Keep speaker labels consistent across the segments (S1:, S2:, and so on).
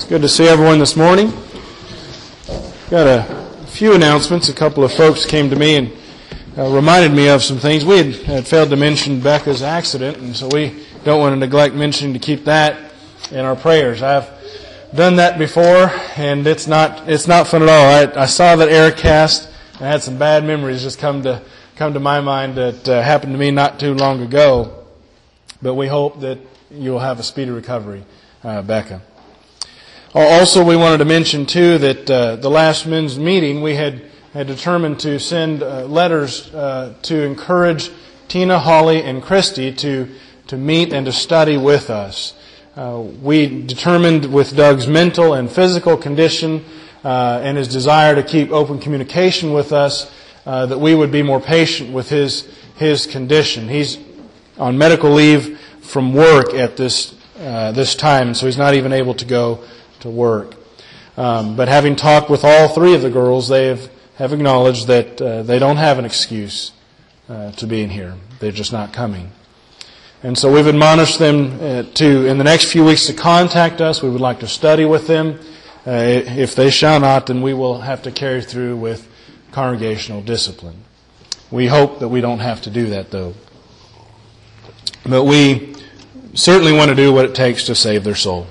S1: Good to see everyone this morning. Got a few announcements. A couple of folks came to me and reminded me of some things. We had failed to mention Becca's accident, and so we don't want to neglect mentioning to keep that in our prayers. I've done that before, and it's not fun at all. I saw that Aircast, and I had some bad memories just come to my mind that happened to me not too long ago. But we hope that you'll have a speedy recovery, Becca. Also, we wanted to mention, too, that the last men's meeting, we had determined to send letters to encourage Tina, Holly, and Christy to meet and to study with us. We determined with Doug's mental and physical condition and his desire to keep open communication with us that we would be more patient with his condition. He's on medical leave from work at this time, so he's not even able to go to work. But having talked with all three of the girls, they have acknowledged that they don't have an excuse to being here. They're just not coming. And so we've admonished them in the next few weeks, to contact us. We would like to study with them. If they shall not, then we will have to carry through with congregational discipline. We hope that we don't have to do that, though. But we certainly want to do what it takes to save their soul.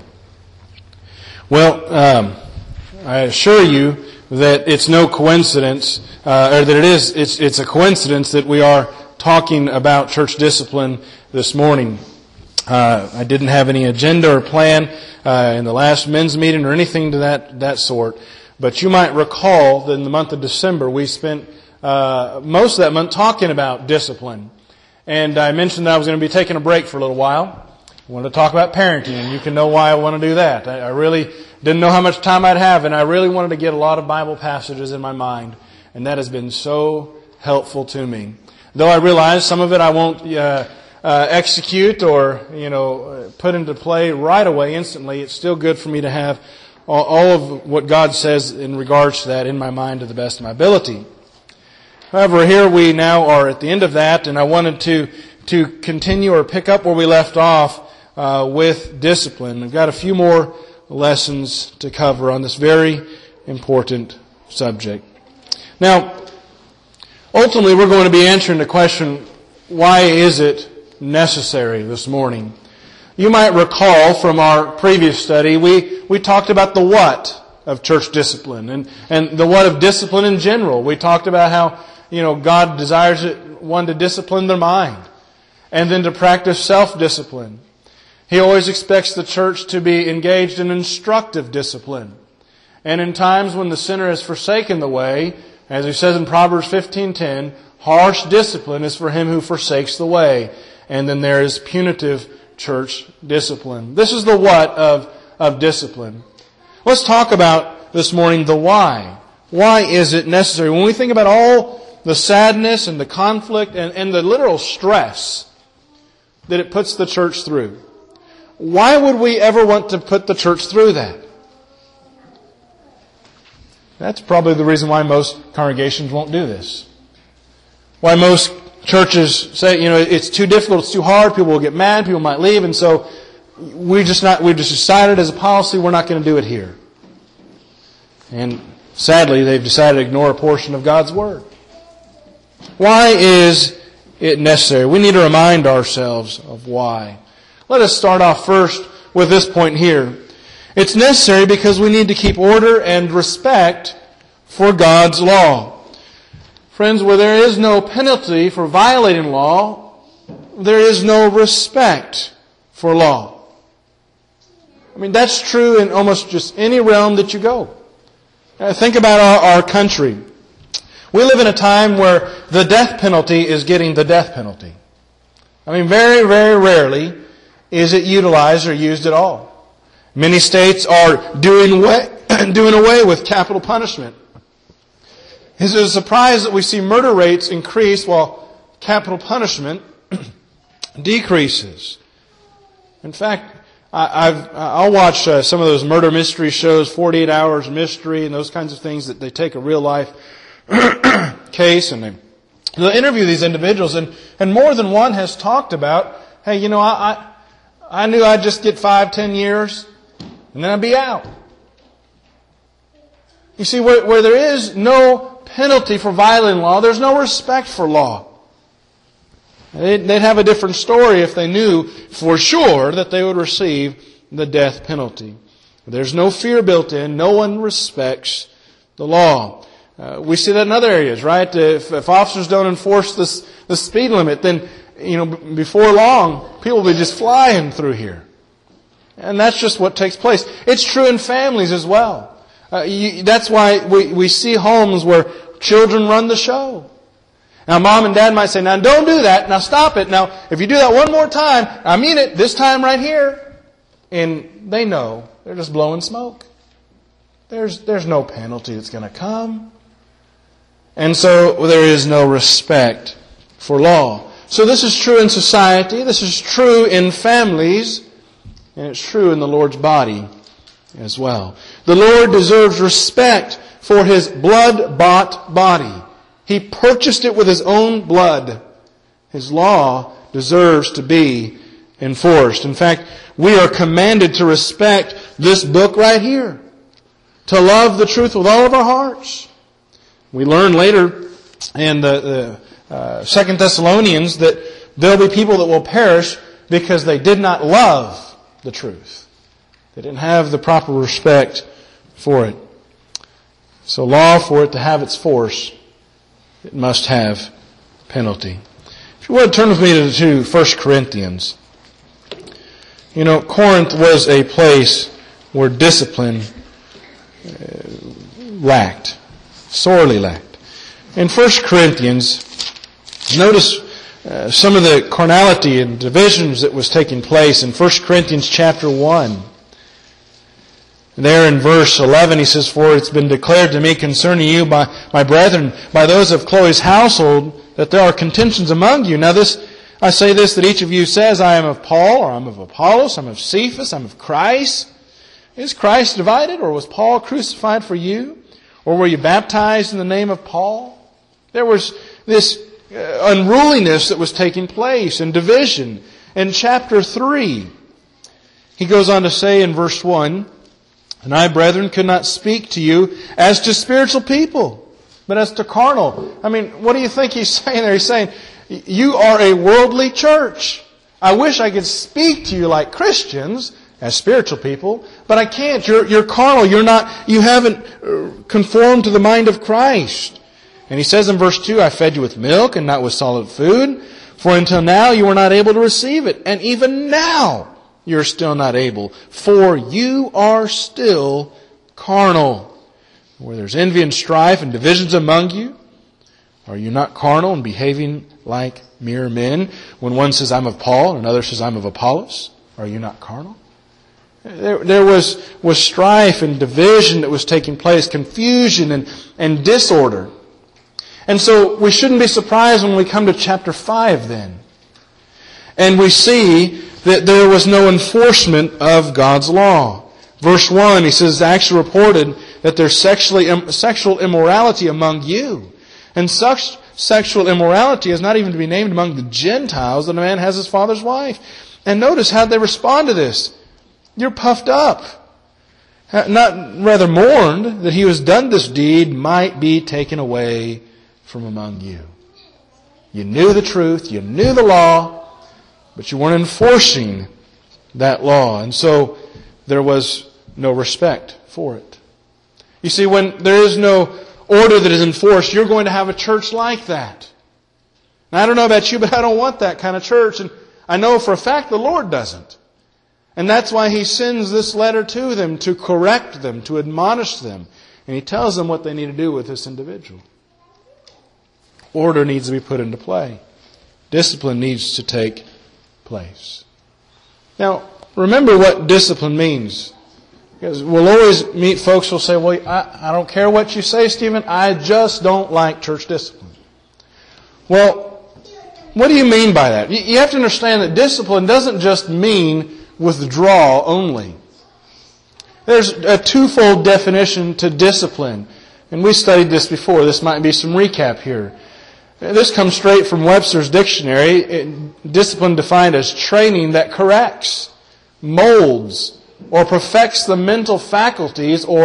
S1: Well, I assure you that it's no coincidence, or that it's a coincidence that we are talking about church discipline this morning. I didn't have any agenda or plan in the last men's meeting or anything to that sort. But you might recall that in the month of December, we spent most of that month talking about discipline. And I mentioned that I was going to be taking a break for a little while. I wanted to talk about parenting, and you can know why I want to do that. I really didn't know how much time I'd have, and I really wanted to get a lot of Bible passages in my mind. And that has been so helpful to me. Though I realize some of it I won't execute or put into play right away instantly, it's still good for me to have all of what God says in regards to that in my mind to the best of my ability. However, here we now are at the end of that, and I wanted to continue or pick up where we left off with discipline. We've got a few more lessons to cover on this very important subject. Now, ultimately, we're going to be answering the question, why is it necessary this morning? You might recall from our previous study, we talked about the what of church discipline and the what of discipline in general. We talked about how, God desires one to discipline their mind and then to practice self-discipline. He always expects the church to be engaged in instructive discipline. And in times when the sinner has forsaken the way, as he says in Proverbs 15:10, harsh discipline is for him who forsakes the way. And then there is punitive church discipline. This is the what of discipline. Let's talk about this morning the why. Why is it necessary? When we think about all the sadness and the conflict and the literal stress that it puts the church through, why would we ever want to put the church through that? That's probably the reason why most congregations won't do this. Why most churches say, it's too difficult, it's too hard, people will get mad, people might leave, and so we've just decided as a policy we're not going to do it here. And sadly, they've decided to ignore a portion of God's Word. Why is it necessary? We need to remind ourselves of why. Let us start off first with this point here. It's necessary because we need to keep order and respect for God's law. Friends, where there is no penalty for violating law, there is no respect for law. That's true in almost just any realm that you go. Think about our country. We live in a time where the death penalty is getting the death penalty. Very, very rarely is it utilized or used at all. Many states are doing away with capital punishment. Is it a surprise that we see murder rates increase while capital punishment decreases? In fact, I'll watch some of those murder mystery shows, 48 Hours Mystery, and those kinds of things that they take a real life case and they'll interview these individuals, and more than one has talked about, hey, I knew I'd just get 5-10 years and then I'd be out. You see, where there is no penalty for violating law, there's no respect for law. They'd have a different story if they knew for sure that they would receive the death penalty. There's no fear built in. No one respects the law. We see that in other areas, right? If officers don't enforce the speed limit, then before long, people will be just flying through here. And that's just what takes place. It's true in families as well. That's why we see homes where children run the show. Now, mom and dad might say, now don't do that. Now stop it. Now, if you do that one more time, I mean it, this time right here. And they know they're just blowing smoke. There's no penalty that's going to come. And so there is no respect for law. So this is true in society. This is true in families. And it's true in the Lord's body as well. The Lord deserves respect for His blood-bought body. He purchased it with His own blood. His law deserves to be enforced. In fact, we are commanded to respect this book right here. To love the truth with all of our hearts. We learn later in the 2 Thessalonians that there'll be people that will perish because they did not love the truth. They didn't have the proper respect for it. So law, for it to have its force, it must have penalty. If you would, turn with me to 1 Corinthians. Corinth was a place where discipline lacked, sorely lacked. In 1 Corinthians, notice some of the carnality and divisions that was taking place in 1 Corinthians chapter 1. There in verse 11 he says, "For it's been declared to me concerning you by my brethren, by those of Chloe's household, that there are contentions among you. Now I say this, that each of you says, I am of Paul, or I am of Apollos, I am of Cephas, I am of Christ. Is Christ divided, or was Paul crucified for you? Or were you baptized in the name of Paul?" There was this unruliness that was taking place and division. In chapter 3, he goes on to say in verse 1, "And I, brethren, could not speak to you as to spiritual people, but as to carnal." I mean, what do you think he's saying there? He's saying, you are a worldly church. I wish I could speak to you like Christians, as spiritual people, but I can't. You're carnal. You haven't conformed to the mind of Christ. And he says in verse 2, "I fed you with milk and not with solid food, for until now you were not able to receive it. And even now you're still not able, for you are still carnal. Where there's envy and strife and divisions among you, are you not carnal and behaving like mere men? When one says, I'm of Paul, and another says, I'm of Apollos, are you not carnal?" There was strife and division that was taking place, confusion and disorder. And so we shouldn't be surprised when we come to chapter 5 then. And we see that there was no enforcement of God's law. Verse 1, he says, actually reported that there's sexual immorality among you. And such sexual immorality is not even to be named among the Gentiles, that a man has his father's wife. And notice how they respond to this. You're puffed up. Not rather mourned that he who has done this deed might be taken away from among you. You knew the truth, you knew the law, but you weren't enforcing that law. And so there was no respect for it. You see, when there is no order that is enforced, you're going to have a church like that. Now, I don't know about you, but I don't want that kind of church. And I know for a fact the Lord doesn't. And that's why He sends this letter to them, to correct them, to admonish them. And He tells them what they need to do with this individual. Order needs to be put into play. Discipline needs to take place. Now, remember what discipline means. Because we'll always meet folks who will say, well, I don't care what you say, Stephen, I just don't like church discipline. Well, what do you mean by that? You have to understand that discipline doesn't just mean withdrawal only. There's a twofold definition to discipline. And we studied this before. This might be some recap here. This comes straight from Webster's dictionary. Discipline defined as training that corrects, molds, or perfects the mental faculties or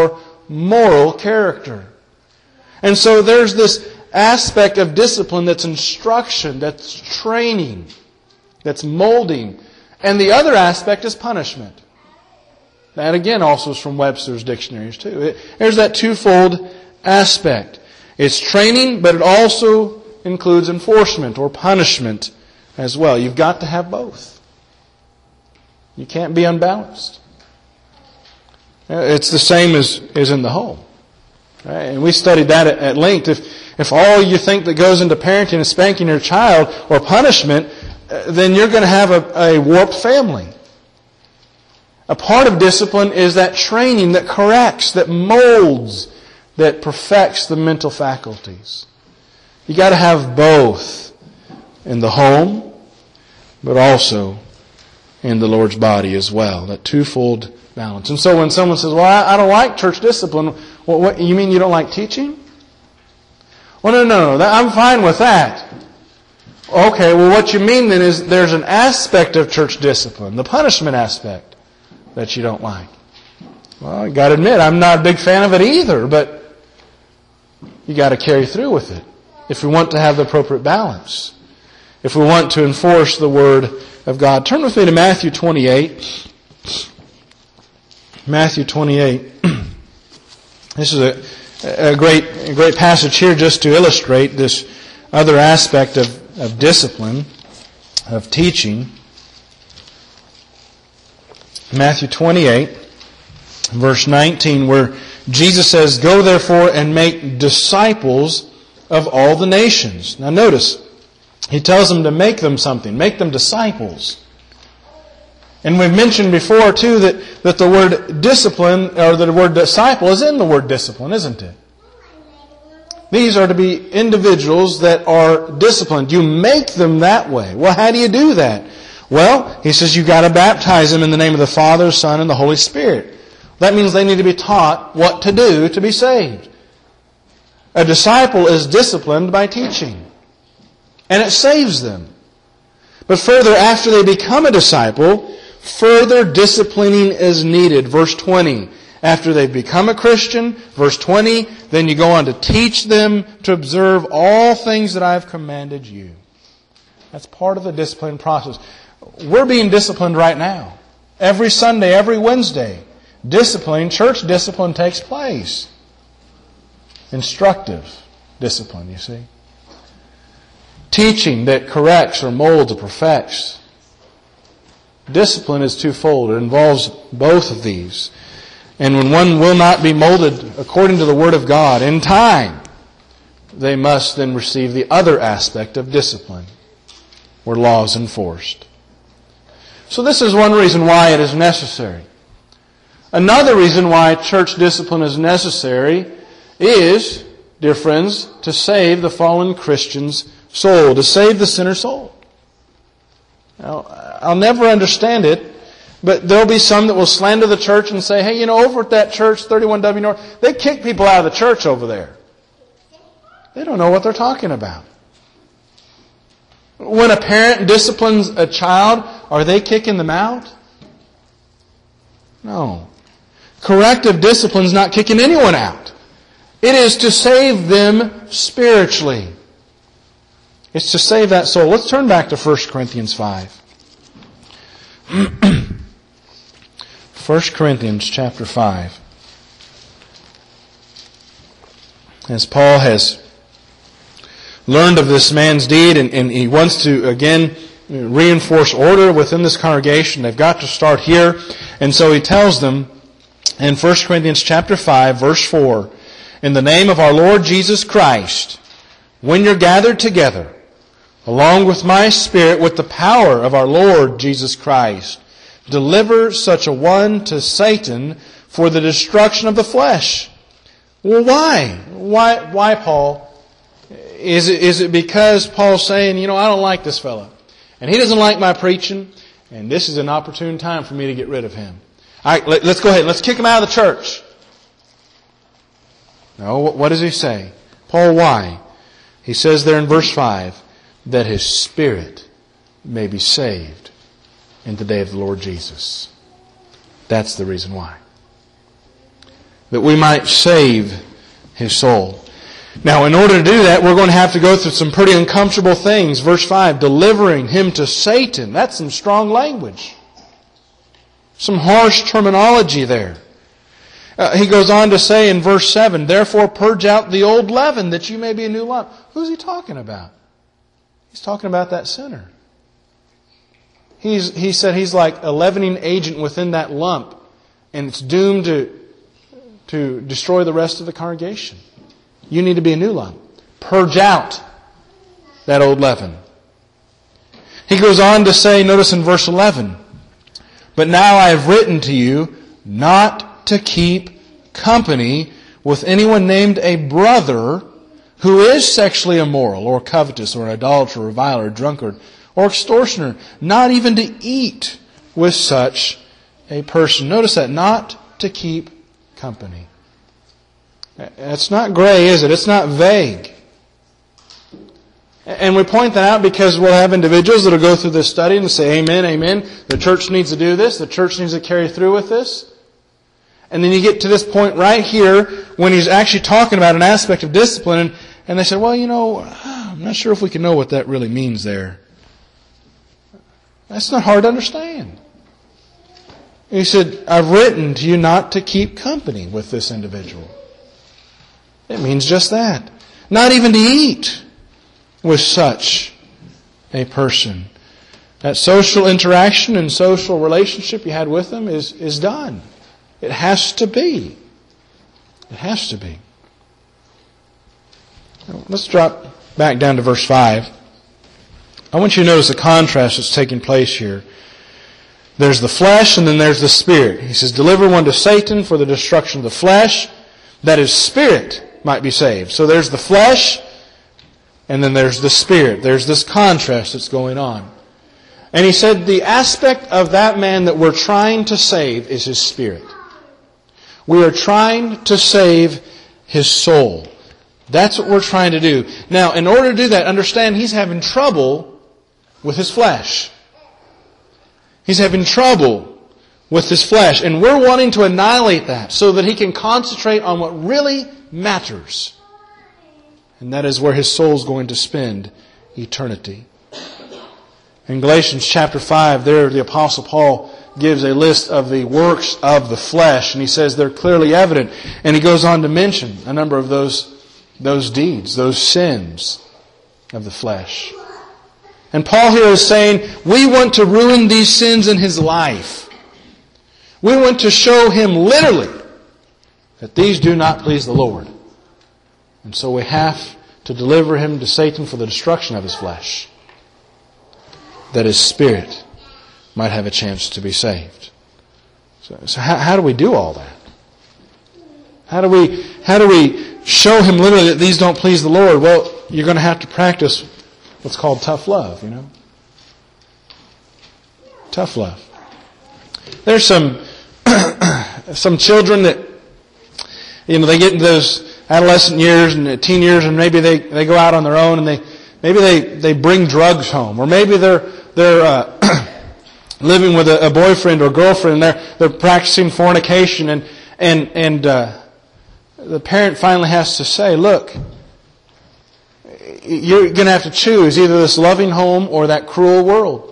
S1: moral character. And so there's this aspect of discipline that's instruction, that's training, that's molding. And the other aspect is punishment. That again also is from Webster's dictionaries too. There's that twofold aspect. It's training, but it also includes enforcement or punishment as well. You've got to have both. You can't be unbalanced. It's the same as in the home. Right? And we studied that at length. If all you think that goes into parenting is spanking your child or punishment, then you're going to have a warped family. A part of discipline is that training that corrects, that molds, that perfects the mental faculties. You got to have both in the home, but also in the Lord's body as well. That twofold balance. And so when someone says, well, I don't like church discipline, well, what, you mean you don't like teaching? Well, no, I'm fine with that. Okay, well what you mean then is there's an aspect of church discipline, the punishment aspect, that you don't like. Well, I got to admit, I'm not a big fan of it either, but you got to carry through with it if we want to have the appropriate balance. If we want to enforce the Word of God. Turn with me to Matthew 28. Matthew 28. This is a great passage here just to illustrate this other aspect of discipline, of teaching. Matthew 28, verse 19, where Jesus says, "Go therefore and make disciples of all the nations." Now notice, He tells them to make them something, make them disciples. And we've mentioned before too that the word discipline, or the word disciple, is in the word discipline, isn't it? These are to be individuals that are disciplined. You make them that way. Well, how do you do that? Well, He says you've got to baptize them in the name of the Father, Son, and the Holy Spirit. That means they need to be taught what to do to be saved. A disciple is disciplined by teaching. And it saves them. But further, after they become a disciple, further disciplining is needed. Verse 20. After they've become a Christian, verse 20, then you go on to teach them to observe all things that I have commanded you. That's part of the discipline process. We're being disciplined right now. Every Sunday, every Wednesday. Discipline, church discipline takes place. Instructive discipline, you see. Teaching that corrects or molds or perfects. Discipline is twofold. It involves both of these. And when one will not be molded according to the Word of God in time, they must then receive the other aspect of discipline, where law is enforced. So this is one reason why it is necessary. Another reason why church discipline is necessary is, dear friends, to save the fallen Christian's soul, to save the sinner's soul. Now, I'll never understand it, but there'll be some that will slander the church and say, hey, over at that church, 31W North, they kick people out of the church over there. They don't know what they're talking about. When a parent disciplines a child, are they kicking them out? No. Corrective discipline is not kicking anyone out. It is to save them spiritually. It's to save that soul. Let's turn back to 1 Corinthians 5. 1 Corinthians chapter 5. As Paul has learned of this man's deed and he wants to again reinforce order within this congregation, they've got to start here. And so he tells them in 1 Corinthians chapter 5, verse 4, in the name of our Lord Jesus Christ, when you're gathered together, along with my Spirit, with the power of our Lord Jesus Christ, deliver such a one to Satan for the destruction of the flesh. Well, why? Why, Paul? Is it because Paul's saying, I don't like this fellow, and he doesn't like my preaching, and this is an opportune time for me to get rid of him? All right, let's go ahead. Let's kick him out of the church. No, what does he say? Paul, why? He says there in verse 5, that his spirit may be saved in the day of the Lord Jesus. That's the reason why. that we might save his soul. Now, in order to do that, we're going to have to go through some pretty uncomfortable things. Verse 5, delivering him to Satan. That's some strong language. Some harsh terminology there. He goes on to say in verse 7, therefore purge out the old leaven that you may be a new lump. Who's he talking about? He's talking about that sinner. He said he's like a leavening agent within that lump, and it's doomed to destroy the rest of the congregation. You need to be a new lump. Purge out that old leaven. He goes on to say, notice in verse 11, but now I have written to you not to keep company with anyone named a brother who is sexually immoral or covetous or an idolater or reviler or drunkard or extortioner, not even to eat with such a person. Notice that, not to keep company. It's not gray, is it? It's not vague. And we point that out because we'll have individuals that will go through this study and say, amen, amen. The church needs to do this. The church needs to carry through with this. And then you get to this point right here when he's actually talking about an aspect of discipline, and they say, well, I'm not sure if we can know what that really means there. That's not hard to understand. He said, I've written to you not to keep company with this individual. It means just that. Not even to eat with such a person. That social interaction and social relationship you had with them is done. It has to be. It has to be. Let's drop back down to verse 5. I want you to notice the contrast that's taking place here. There's the flesh and then there's the spirit. He says, deliver one to Satan for the destruction of the flesh, that his spirit might be saved. So there's the flesh and then there's the spirit. There's this contrast that's going on. And he said the aspect of that man that we're trying to save is his spirit. We are trying to save his soul. That's what we're trying to do. Now, in order to do that, understand he's having trouble with his flesh. He's having trouble with his flesh. And we're wanting to annihilate that so that he can concentrate on what really matters. And that is where his soul is going to spend eternity. In Galatians chapter 5, there the Apostle Paul gives a list of the works of the flesh. And he says they're clearly evident. And he goes on to mention a number of those deeds, those sins of the flesh. And Paul here is saying, we want to ruin these sins in his life. We want to show him literally that these do not please the Lord. And so we have to deliver him to Satan for the destruction of his flesh, that his spirit might have a chance to be saved. So how do we do all that? How do we show him literally that these don't please the Lord? Well, you're going to have to practice what's called tough love, Tough love. There's some children that, they get into those adolescent years and teen years, and maybe they go out on their own and they bring drugs home, or maybe they're living with a boyfriend or girlfriend, and they're practicing fornication, and the parent finally has to say, look, you're going to have to choose either this loving home or that cruel world.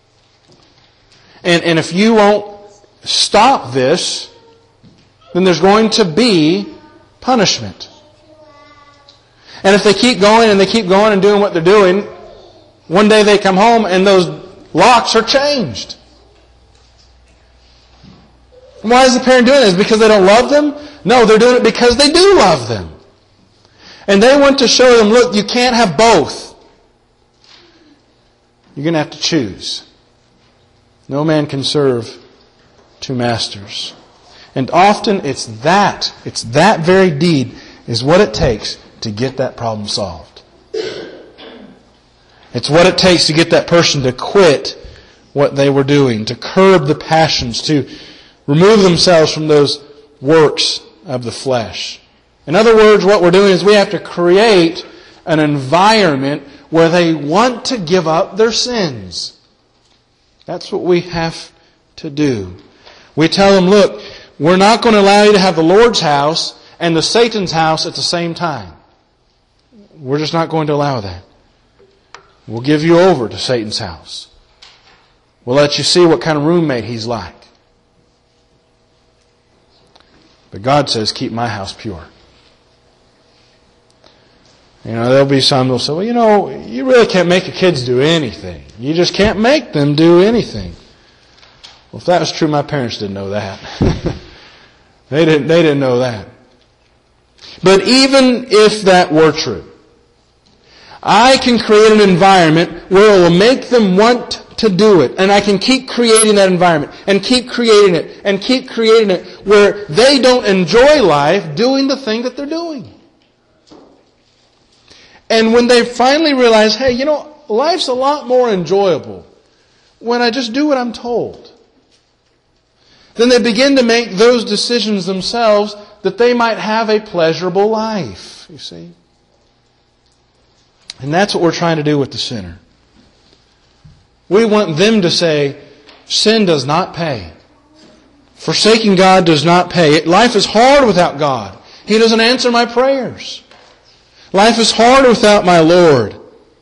S1: And if you won't stop this, then there's going to be punishment. And if they keep going and doing what they're doing, one day they come home and those locks are changed. Why is the parent doing this? Because they don't love them? No, they're doing it because they do love them. And they want to show them, look, you can't have both. You're going to have to choose. No man can serve two masters. And often it's that very deed is what it takes to get that problem solved. It's what it takes to get that person to quit what they were doing, to curb the passions, to remove themselves from those works of the flesh. In other words, what we're doing is we have to create an environment where they want to give up their sins. That's what we have to do. We tell them, look, we're not going to allow you to have the Lord's house and the Satan's house at the same time. We're just not going to allow that. We'll give you over to Satan's house. We'll let you see what kind of roommate he's like. But God says, keep my house pure. There'll be some that'll say, well, you really can't make your kids do anything. You just can't make them do anything. Well, if that was true, my parents didn't know that. They didn't know that. But even if that were true, I can create an environment where it will make them want to do it. And I can keep creating that environment and keep creating it and keep creating it where they don't enjoy life doing the thing that they're doing. And when they finally realize, hey, life's a lot more enjoyable when I just do what I'm told, then they begin to make those decisions themselves that they might have a pleasurable life, you see. And that's what we're trying to do with the sinner. We want them to say, sin does not pay. Forsaking God does not pay. Life is hard without God. He doesn't answer my prayers. Life is hard without my Lord.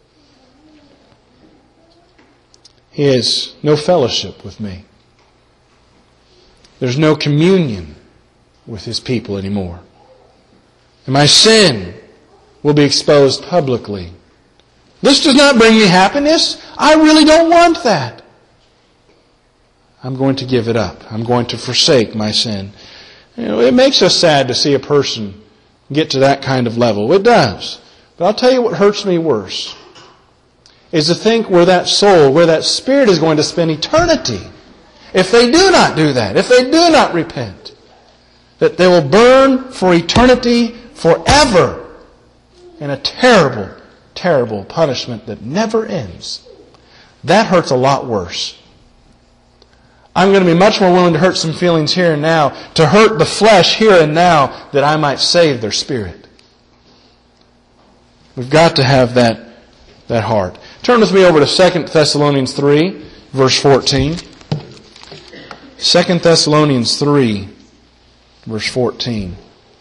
S1: He has no fellowship with me. There's no communion with His people anymore. And my sin will be exposed publicly. This does not bring me happiness. I really don't want that. I'm going to give it up. I'm going to forsake my sin. It makes us sad to see a person get to that kind of level. It does. But I'll tell you what hurts me worse is to think where that soul, where that spirit is going to spend eternity if they do not do that, if they do not repent. That they will burn for eternity forever in a terrible, terrible punishment that never ends. That hurts a lot worse. I'm going to be much more willing to hurt some feelings here and now, to hurt the flesh here and now, that I might save their spirit. We've got to have that heart. Turn with me over to 2 Thessalonians 3, verse 14. 2 Thessalonians 3, verse 14.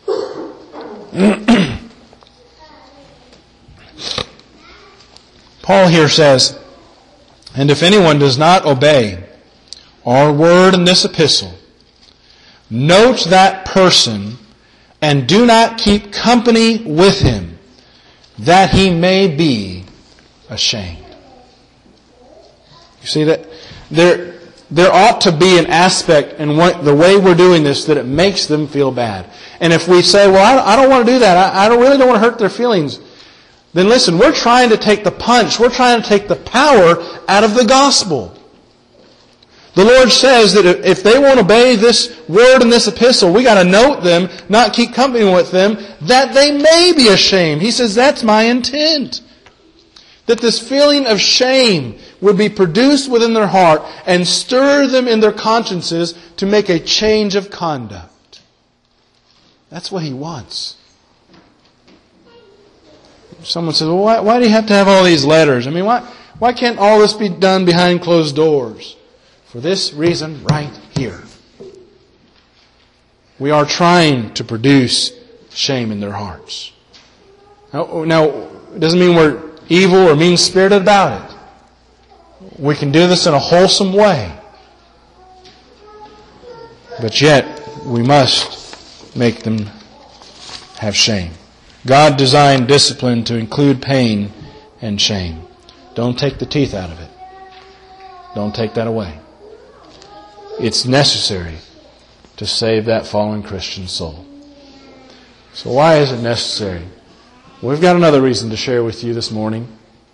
S1: Paul here says, "And if anyone does not obey our word in this epistle, note that person and do not keep company with him, that he may be ashamed." You see that? There ought to be an aspect in the way we're doing this that it makes them feel bad. And if we say, well, I don't want to do that, I really don't want to hurt their feelings, then listen, we're trying to take the punch, we're trying to take the power out of the gospel. The Lord says that if they won't obey this word in this epistle, we got to note them, not keep company with them, that they may be ashamed. He says, that's my intent. That this feeling of shame would be produced within their heart and stir them in their consciences to make a change of conduct. That's what He wants. Someone says, well, why do you have to have all these letters? I mean, why can't all this be done behind closed doors? For this reason right here. We are trying to produce shame in their hearts. Now, it doesn't mean we're evil or mean-spirited about it. We can do this in a wholesome way. But yet, we must make them have shame. God designed discipline to include pain and shame. Don't take the teeth out of it. Don't take that away. It's necessary to save that fallen Christian soul. So why is it necessary? We've got another reason to share with you this morning.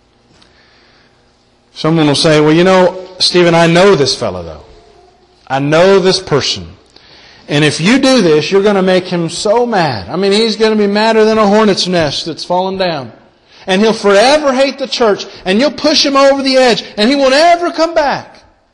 S1: Someone will say, well, Stephen, I know this fellow though. I know this person. And if you do this, you're going to make him so mad. I mean, he's going to be madder than a hornet's nest that's fallen down. And he'll forever hate the church. And you'll push him over the edge. And he won't ever come back.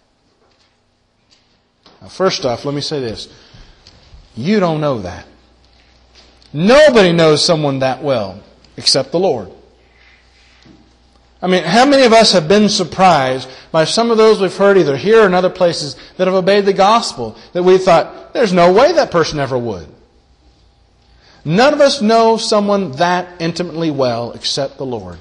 S1: Now, first off, let me say this. You don't know that. Nobody knows someone that well except the Lord. I mean, how many of us have been surprised by some of those we've heard either here or in other places that have obeyed the gospel that we thought, there's no way that person ever would. None of us know someone that intimately well except the Lord.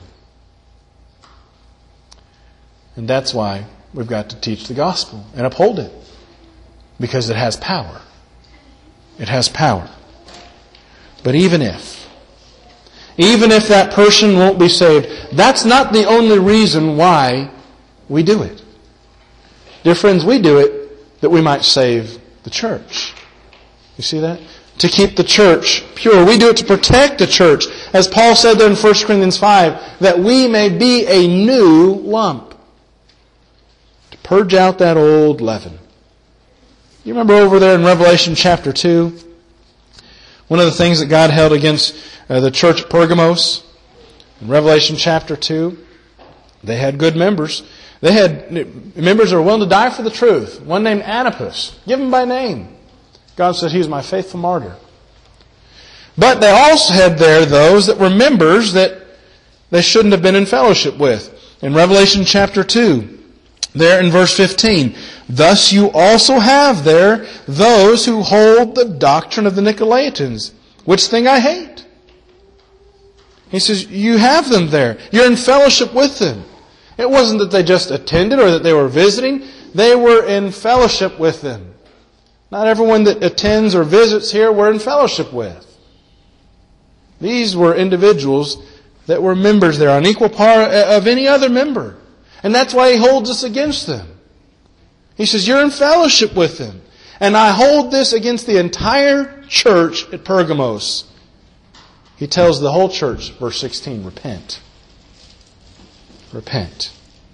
S1: And that's why we've got to teach the gospel and uphold it. Because it has power. It has power. But even if that person won't be saved, that's not the only reason why we do it. Dear friends, we do it that we might save the church. You see that? To keep the church pure. We do it to protect the church. As Paul said there in 1 Corinthians 5, that we may be a new lump. To purge out that old leaven. You remember over there in Revelation chapter 2, one of the things that God held against the church at Pergamos, in Revelation chapter 2, they had good members. They had members that were willing to die for the truth. One named Antipas. Give him by name. God said, he's my faithful martyr. But they also had there those that were members that they shouldn't have been in fellowship with. In Revelation chapter 2, there in verse 15, thus you also have there those who hold the doctrine of the Nicolaitans, which thing I hate. He says, you have them there. You're in fellowship with them. It wasn't that they just attended or that they were visiting. They were in fellowship with them. Not everyone that attends or visits here we're in fellowship with. These were individuals that were members there, on equal par of any other member. And that's why he holds us against them. He says, you're in fellowship with them. And I hold this against the entire church at Pergamos. He tells the whole church, verse 16, repent. Repent.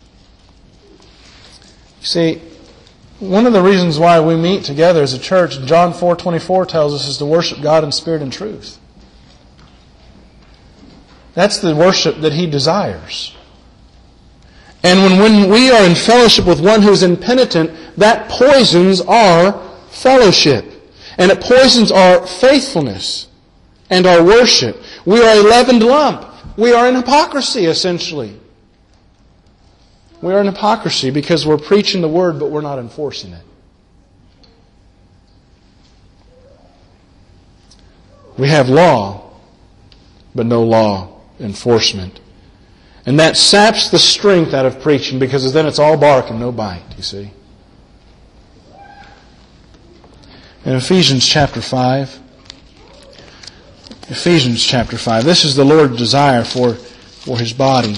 S1: You see, one of the reasons why we meet together as a church, John 4:24 tells us, is to worship God in spirit and truth. That's the worship that He desires. And when we are in fellowship with one who is impenitent, that poisons our fellowship. And it poisons our faithfulness and our worship. We are a leavened lump. We are in hypocrisy, essentially. We are in hypocrisy because we're preaching the Word, but we're not enforcing it. We have law, but no law enforcement. And that saps the strength out of preaching, because then it's all bark and no bite, you see. In Ephesians chapter 5, this is the Lord's desire for His body.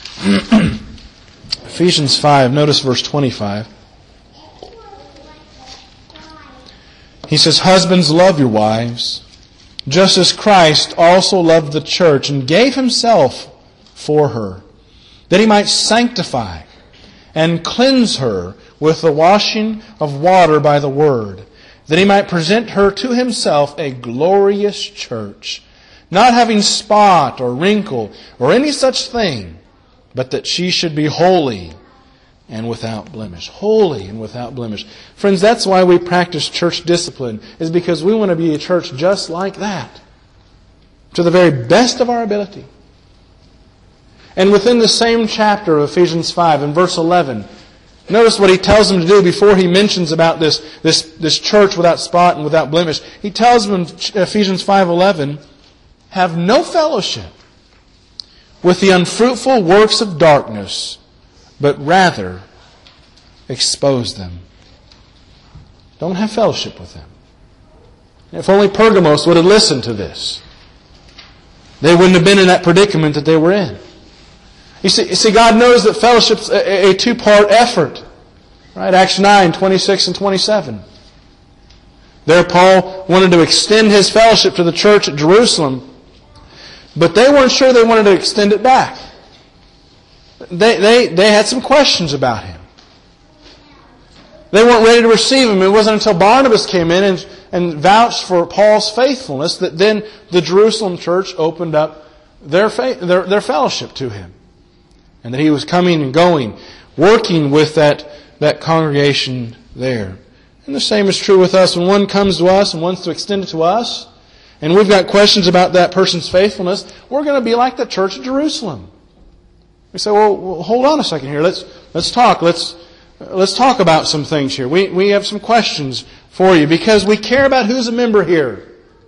S1: Ephesians 5, notice verse 25. He says, husbands, love your wives, just as Christ also loved the church and gave Himself for her, that He might sanctify and cleanse her with the washing of water by the Word, that He might present her to Himself a glorious church, not having spot or wrinkle or any such thing, but that she should be holy and without blemish. Holy and without blemish. Friends, that's why we practice church discipline, is because we want to be a church just like that, to the very best of our ability. And within the same chapter of Ephesians 5, in verse 11, notice what he tells them to do before he mentions about this church without spot and without blemish. He tells them in Ephesians 5:11, have no fellowship with the unfruitful works of darkness, but rather expose them. Don't have fellowship with them. If only Pergamos would have listened to this, they wouldn't have been in that predicament that they were in. You see, God knows that fellowship's a two-part effort. Right? Acts 9, 26 and 27. There Paul wanted to extend his fellowship to the church at Jerusalem, but they weren't sure they wanted to extend it back. They had some questions about him. They weren't ready to receive him. It wasn't until Barnabas came in and vouched for Paul's faithfulness that then the Jerusalem church opened up their fellowship to him. And that he was coming and going, working with that congregation there. And the same is true with us. When one comes to us and wants to extend it to us, and we've got questions about that person's faithfulness, we're going to be like the church at Jerusalem. We say, well, hold on a second here. Let's talk. Let's talk about some things here. We have some questions for you because we care about who's a member here.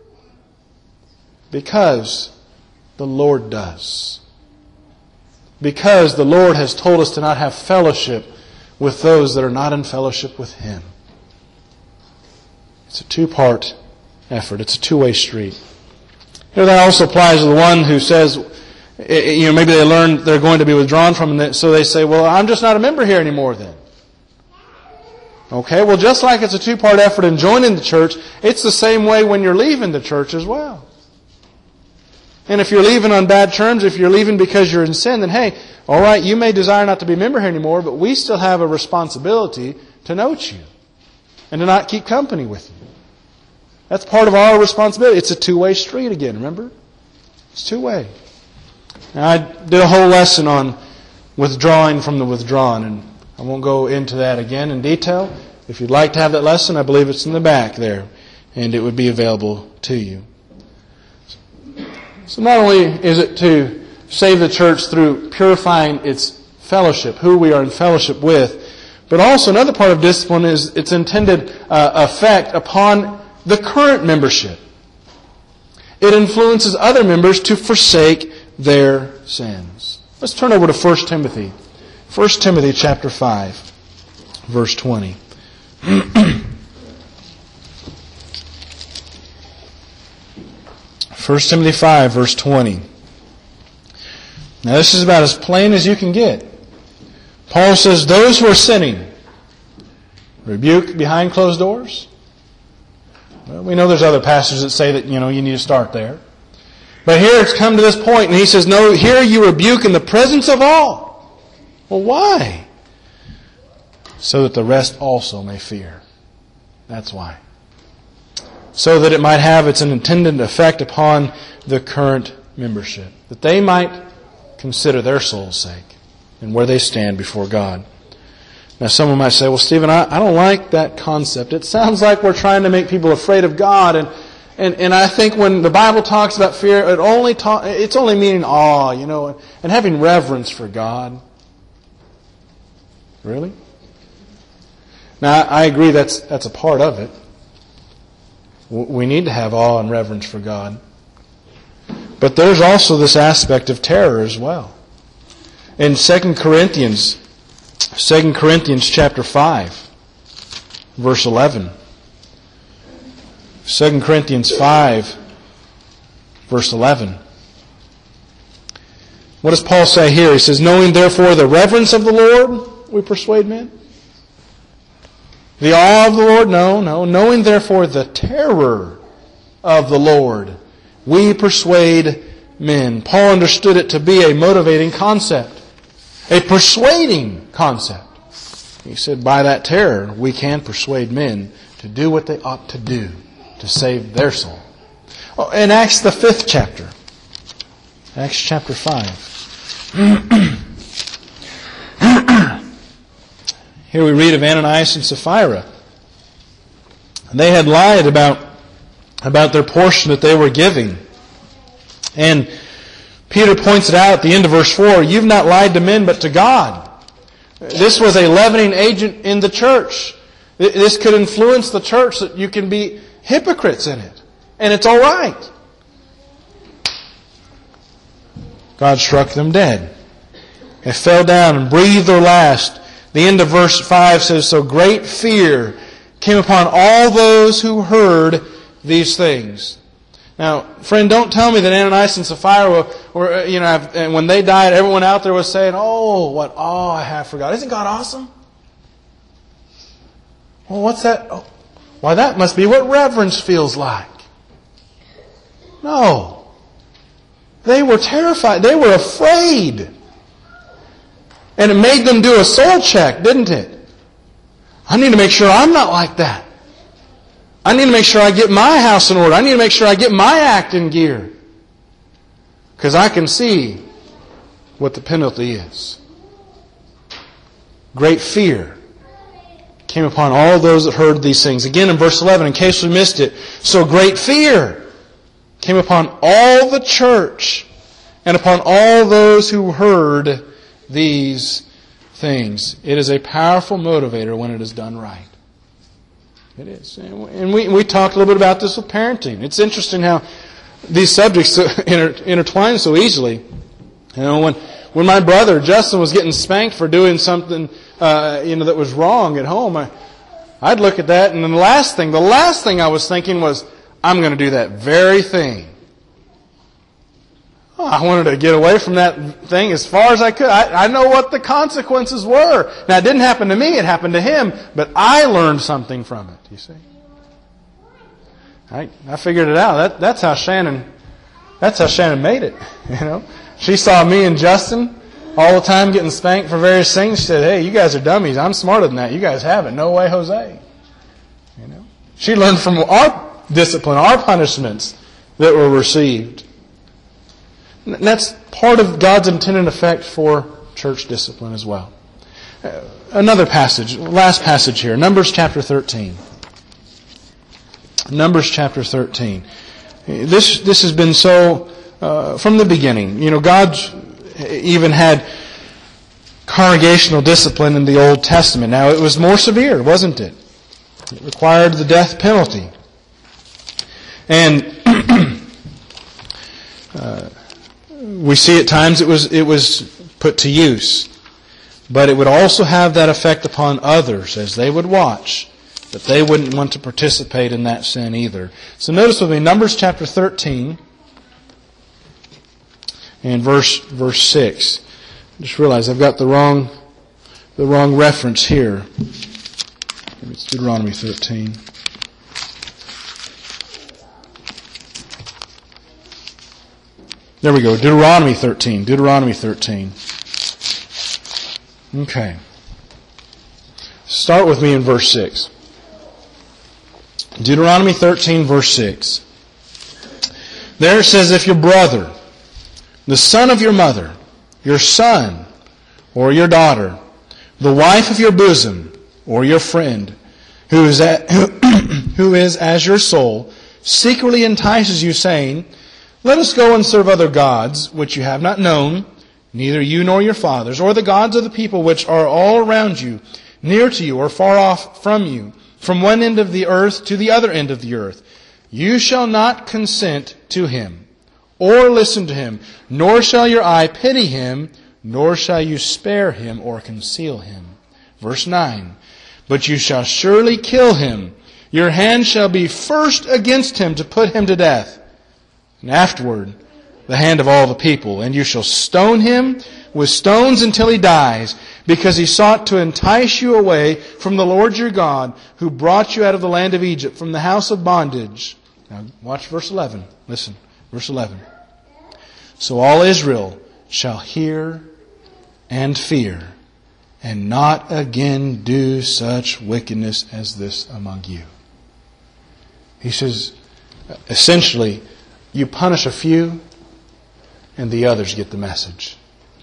S1: Because the Lord does. Because the Lord has told us to not have fellowship with those that are not in fellowship with Him. It's a two-part effort. It's a two-way street. Here that also applies to the one who says, maybe they learn they're going to be withdrawn from it, so they say, well, I'm just not a member here anymore then. Okay, well, just like it's a two-part effort in joining the church, it's the same way when you're leaving the church as well. And if you're leaving on bad terms, if you're leaving because you're in sin, then hey, all right, you may desire not to be a member here anymore, but we still have a responsibility to note you and to not keep company with you. That's part of our responsibility. It's a two-way street again, remember? It's two-way. Now, I did a whole lesson on withdrawing from the withdrawn, and I won't go into that again in detail. If you'd like to have that lesson, I believe it's in the back there, and it would be available to you. So not only is it to save the church through purifying its fellowship, who we are in fellowship with, but also another part of discipline is its intended effect upon the current membership. It influences other members to forsake their sins. Let's turn over to 1 Timothy. 1 Timothy chapter 5, verse 20. 1 Timothy 5, verse 20. Now this is about as plain as you can get. Paul says, those who are sinning, rebuke behind closed doors. Well, we know there's other passages that say that, you need to start there. But here it's come to this point, and he says, no, here you rebuke in the presence of all. Well, why? So that the rest also may fear. That's why. So that it might have its intended effect upon the current membership. That they might consider their soul's sake and where they stand before God. Now someone might say, well, Stephen, I don't like that concept. It sounds like we're trying to make people afraid of God. And I think when the Bible talks about fear, it's only meaning awe, and having reverence for God. Really? Now, I agree that's a part of it. We need to have awe and reverence for God. But there's also this aspect of terror as well. In 2 Corinthians chapter 5, verse 11. 2 Corinthians 5, verse 11. What does Paul say here? He says, knowing therefore the reverence of the Lord, we persuade men. The awe of the Lord? No. Knowing therefore the terror of the Lord, we persuade men. Paul understood it to be a motivating concept. A persuading concept. He said, by that terror, we can persuade men to do what they ought to do to save their soul. Oh, in Acts the 5th chapter. Acts chapter 5. Here we read of Ananias and Sapphira. They had lied about their portion that they were giving. And Peter points it out at the end of verse 4, you've not lied to men but to God. This was a leavening agent in the church. This could influence the church that you can be hypocrites in it. And it's all right. God struck them dead. They fell down and breathed their last. The end of verse 5 says, so great fear came upon all those who heard these things. Now, friend, don't tell me that Ananias and Sapphira were, and when they died, everyone out there was saying, oh, what awe I have for God. Isn't God awesome? Well, what's that? Oh, why, that must be what reverence feels like. No. They were terrified. They were afraid. And it made them do a soul check, didn't it? I need to make sure I'm not like that. I need to make sure I get my house in order. I need to make sure I get my act in gear. Because I can see what the penalty is. Great fear came upon all those that heard these things. Again in verse 11, in case we missed it. So great fear came upon all the church and upon all those who heard these things. It is a powerful motivator when it is done right. It is. And we talked a little bit about this with parenting. It's interesting how these subjects intertwine so easily. You know, when my brother Justin was getting spanked for doing something that was wrong at home, I'd look at that, and then the last thing I was thinking was, I'm going to do that very thing. I wanted to get away from that thing as far as I could. I know what the consequences were. Now, it didn't happen to me, it happened to him, but I learned something from it, you see. I figured it out. That's how Shannon made it, you know. She saw me and Justin all the time getting spanked for various things. She said, hey, you guys are dummies. I'm smarter than that. You guys have it. No way, Jose. You know. She learned from our discipline, our punishments that were received. And that's part of God's intended effect for church discipline as well. Another passage, last passage here, Numbers chapter 13. Numbers chapter 13. This has been so from the beginning. You know, God even had congregational discipline in the Old Testament. Now, it was more severe, wasn't it? It required the death penalty. And we see at times it was put to use. But it would also have that effect upon others as they would watch, that they wouldn't want to participate in that sin either. So notice with me, Numbers chapter 13 and verse 6. I just realized I've got the wrong reference here. Maybe it's Deuteronomy 13. There we go, Deuteronomy 13. Okay. Start with me in verse 6. Deuteronomy 13, verse 6. There it says, if your brother, the son of your mother, your son, or your daughter, the wife of your bosom, or your friend, who is as your soul, secretly entices you, saying, let us go and serve other gods, which you have not known, neither you nor your fathers, or the gods of the people which are all around you, near to you or far off from you, from one end of the earth to the other end of the earth. You shall not consent to him, or listen to him, nor shall your eye pity him, nor shall you spare him or conceal him. Verse 9, but you shall surely kill him. Your hand shall be first against him to put him to death, and afterward the hand of all the people. And you shall stone him with stones until he dies, because he sought to entice you away from the Lord your God, who brought you out of the land of Egypt, from the house of bondage. Now watch verse 11. Listen, verse 11. So all Israel shall hear and fear, and not again do such wickedness as this among you. He says, essentially, you punish a few, and the others get the message.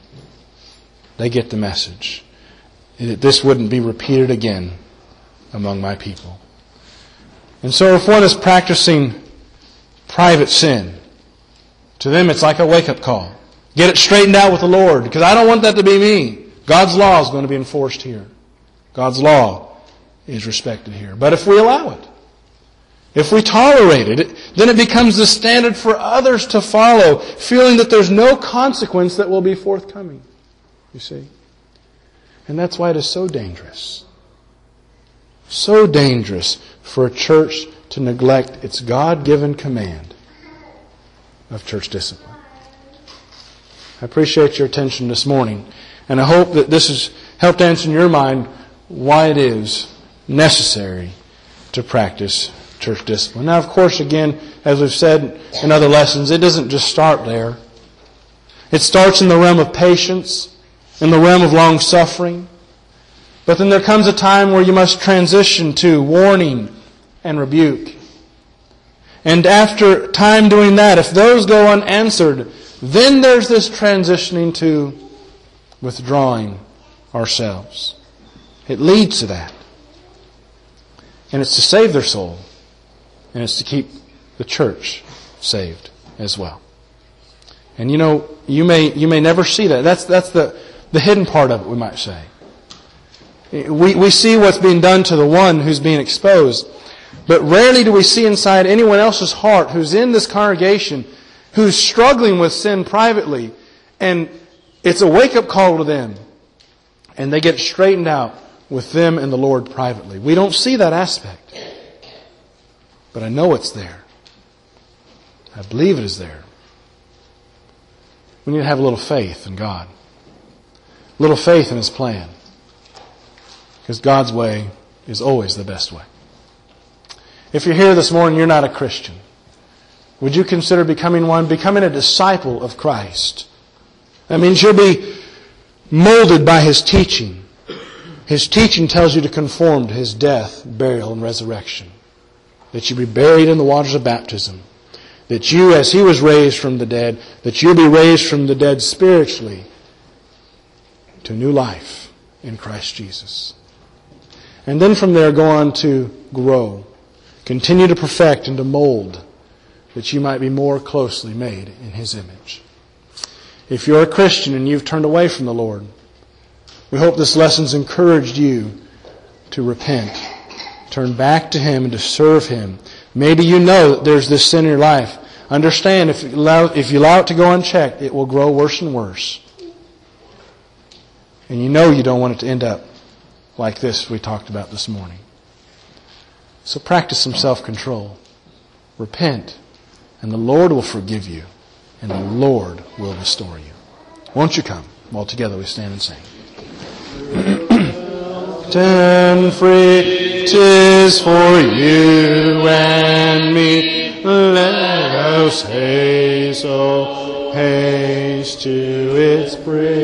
S1: They get the message. This wouldn't be repeated again among my people. And so if one is practicing private sin, to them it's like a wake-up call. Get it straightened out with the Lord, because I don't want that to be me. God's law is going to be enforced here. God's law is respected here. But if we allow it, if we tolerate it, then it becomes the standard for others to follow, feeling that there's no consequence that will be forthcoming. You see? And that's why it is so dangerous. So dangerous for a church to neglect its God-given command of church discipline. I appreciate your attention this morning, and I hope that this has helped answer in your mind why it is necessary to practice church discipline. Now, of course, again, as we've said in other lessons, it doesn't just start there. It starts in the realm of patience, in the realm of long-suffering. But then there comes a time where you must transition to warning and rebuke. And after time doing that, if those go unanswered, then there's this transitioning to withdrawing ourselves. It leads to that. And it's to save their soul. And it's to keep the church saved as well. And you know, you may never see that. That's The hidden part of it, we might say. We see what's being done to the one who's being exposed. But rarely do we see inside anyone else's heart who's in this congregation, who's struggling with sin privately. And it's a wake-up call to them. And they get straightened out with them and the Lord privately. We don't see that aspect. But I know it's there. I believe it is there. We need to have a little faith in God. A little faith in His plan. Because God's way is always the best way. If you're here this morning, you're not a Christian. Would you consider becoming one? Becoming a disciple of Christ. That means you'll be molded by His teaching. His teaching tells you to conform to His death, burial, and resurrection. That you be buried in the waters of baptism. That you, as He was raised from the dead, that you'll be raised from the dead spiritually to new life in Christ Jesus. And then from there go on to grow. Continue to perfect and to mold, that you might be more closely made in His image. If you're a Christian and you've turned away from the Lord, we hope this lesson's encouraged you to repent, turn back to Him and to serve Him. Maybe you know that there's this sin in your life. Understand, if you allow it to go unchecked, it will grow worse and worse. And you know you don't want it to end up like this we talked about this morning. So practice some self-control. Repent, and the Lord will forgive you, and the Lord will restore you. Won't you come? While together we stand and sing. And free 'tis for you and me. Let us haste, oh, haste to its praise.